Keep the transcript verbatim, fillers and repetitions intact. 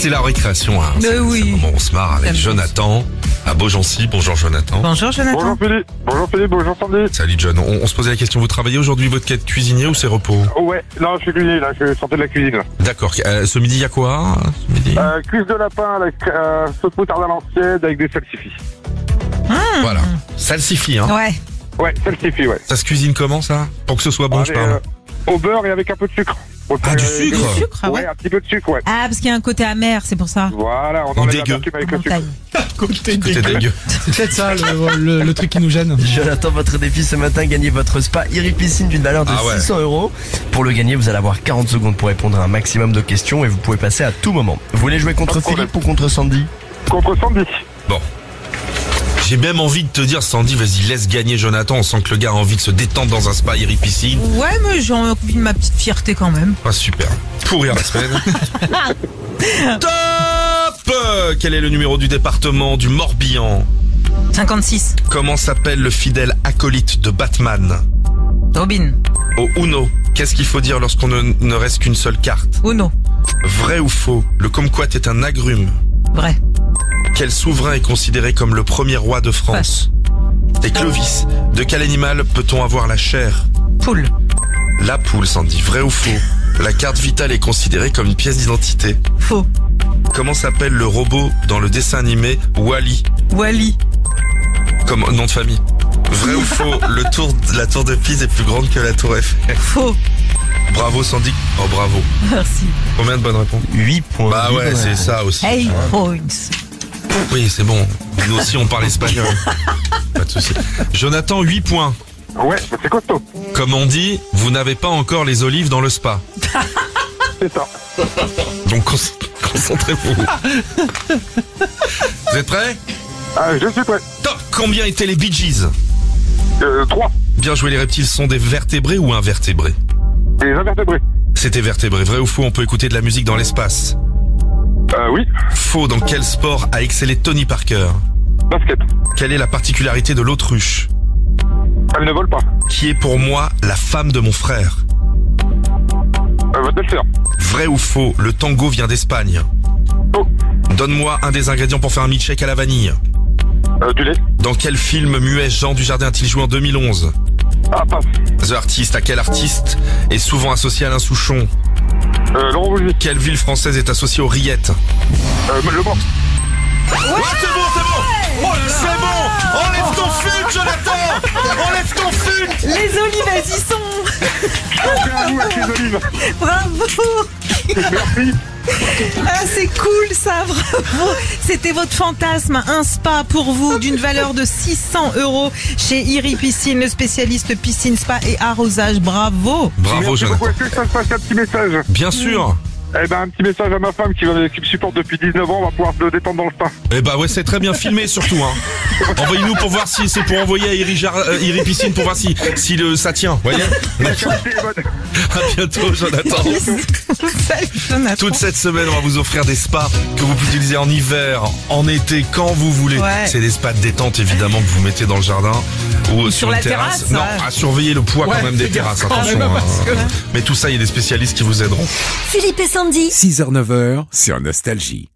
C'est la récréation, hein. Mais C'est- oui. c'est le moment où on se marre avec Jonathan à Beaugency. Bonjour Jonathan. Bonjour Jonathan. Bonjour Philippe, bonjour Philippe, bonjour Sandy. Salut John. On, on se posait la question, vous travaillez aujourd'hui votre quête cuisinier ou c'est repos? Oh ouais, non, je suis cuisinier là, je sortais de la cuisine là. D'accord. Euh, ce midi, il y a quoi ce midi Euh, cuisse de lapin, la euh, sauce moutarde à l'ancienne avec des salsifis. Voilà. Salsifis, hein. Ouais. Ouais, salsifis, ouais. Ça se cuisine comment ça? Pour que ce soit bon, Ah, je mais, parle. euh, au beurre et avec un peu de sucre. Pour Ah, du euh, sucre Du sucre, ah Ouais, ouais. un petit peu de sucre, ouais. Ah, parce qu'il y a un côté amer, c'est pour ça. Voilà, on Ou enlève dégueu. l'amertume avec le sucre. Montagne. Côté Côté dégueu. dégueu. C'est peut-être ça le, le- le truc qui nous gêne. Jonathan, votre défi ce matin, gagnez votre spa Iri Piscine d'une valeur de Ah ouais. six cents euros. Pour le gagner, vous allez avoir quarante secondes pour répondre à un maximum de questions et vous pouvez passer à tout moment. Vous voulez jouer contre Pas de problème. Philippe ou contre Sandy? Contre Sandy. Bon. J'ai même envie de te dire, Sandy, vas-y, laisse gagner Jonathan. On sent que le gars a envie de se détendre dans un spa Iri Piscine. Ouais, mais j'ai envie de ma petite fierté quand même. Ah, super. Pourrir la semaine. Top. Quel est le numéro du département du Morbihan? cinquante-six. Comment s'appelle le fidèle acolyte de Batman? Robin. Au Uno, qu'est-ce qu'il faut dire lorsqu'on ne, ne reste qu'une seule carte? Uno. Vrai ou faux? Le kumquat est un agrume. Vrai. Quel souverain est considéré comme le premier roi de France? Et Clovis, de quel animal peut-on avoir la chair? Poule. La poule, Sandy. Vrai ou faux? La carte vitale est considérée comme une pièce d'identité. Faux. Comment s'appelle le robot dans le dessin animé Wall-E? Wally. Comme nom de famille. Vrai ou faux? Le tour, de- la tour de Pise est plus grande que la tour Eiffel. Faux. Bravo Sandy. Oh bravo. Merci. Combien de bonnes réponses? huit points. Bah Huit ouais, bonnes c'est réponses. ça aussi. Hey, points. Oui, c'est bon. Nous aussi, on parle espagnol. Pas de souci. Jonathan, huit points. Ouais, bah, c'est costaud. Comme on dit, vous n'avez pas encore les olives dans le spa. C'est ça. Donc, con- concentrez-vous. Vous êtes prêts? Ah, je suis prêt. Top. Combien étaient les Bee Gees? Euh, trois. Bien joué, les reptiles sont des vertébrés ou invertébrés? Les invertébrés. C'était vertébré. Vrai ou faux, on peut écouter de la musique dans l'espace? Euh, oui. Faux, dans quel sport a excellé Tony Parker? Basket. Quelle est la particularité de l'autruche? Elle ne vole pas. Qui est pour moi la femme de mon frère? Euh, votre belle-sœur. Vrai ou faux, le tango vient d'Espagne? Oh. Donne-moi un des ingrédients pour faire un milkshake à la vanille. Euh, du lait. Dans quel film muet Jean Dujardin a-t-il joué en deux mille onze? Ah, passe. The Artist, à quel artiste est souvent associé Alain Souchon? Euh, Laurent Voulzy. Quelle ville française est associée aux rillettes? Euh, le Mans. Ouais, c'est bon, c'est bon! Oh, c'est bon! Enlève ton fut, Jonathan! Enlève ton fut! Les olives, elles y sont. Aucun à vous avec les olives. Bravo. Merci. Ah, c'est cool ça, bravo. C'était votre fantasme, un spa pour vous d'une valeur de six cents euros chez Iri Piscine, le spécialiste piscine, spa et arrosage. Bravo. Bravo, Merci Jonathan. beaucoup. Est-ce que je passe un petit message? Bien sûr. Eh ben, un petit message à ma femme qui, va- qui me supporte depuis dix-neuf ans. On va pouvoir se détendre dans le spa. Eh bah ouais, c'est très bien filmé surtout. Hein. Envoyez-nous pour voir si c'est pour envoyer à Iri, Jar- euh, Iri Piscine pour voir si, si le, ça tient. Voyez. La qualité est bonne. À bientôt, Jonathan. Salut, Jonathan. Toute cette semaine, on va vous offrir des spas que vous pouvez utiliser en hiver, en été, quand vous voulez. Ouais. C'est des spas de détente évidemment que vous mettez dans le jardin ou sur, sur une la terrasse. terrasse, Non, ouais. à surveiller le poids quand Ouais, même des fais gaffe terrasses. quand Attention. même, parce que- hein. Mais tout ça, il y a des spécialistes qui vous aideront. Philippe et Sandy. six heures neuf heures sur Nostalgie.